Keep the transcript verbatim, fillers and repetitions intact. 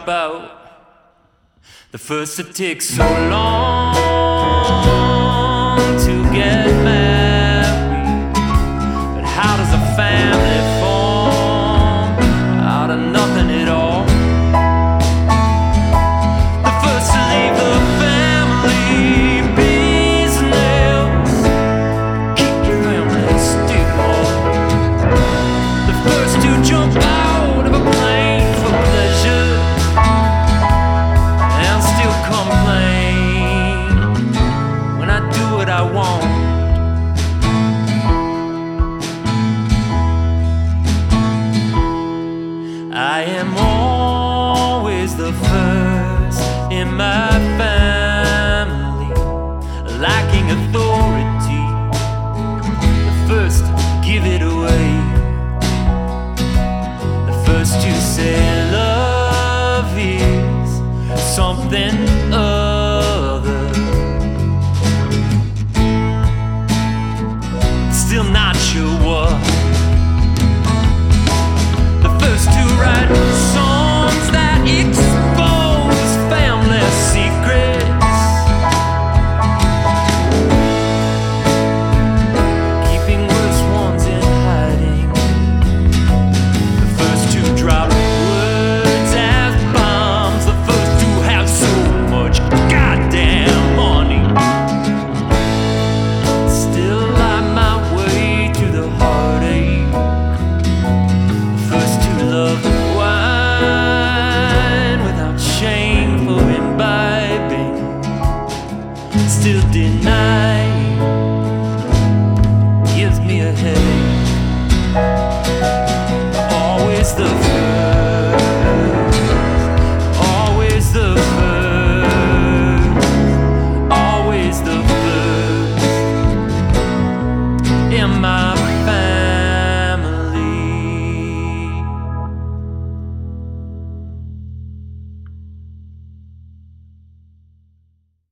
drop out. The first to take so long to get married. But how does a family form out of nothing at all? The first to leave the family business, keep your family still. The first to jump out of a plane for pleasure and still complain when I do what I want. I am always the first in my family, lacking authority, the first to give it away, the first to say love is something other. Still not sure what. The first to write songs that expose family secrets, keeping worse ones in hiding. The first to drop words as bombs, the first to have so much goddamn money. Still light my way through the heartache. First to love wine without shame for imbibing, still denying, gives me a headache. Always the first.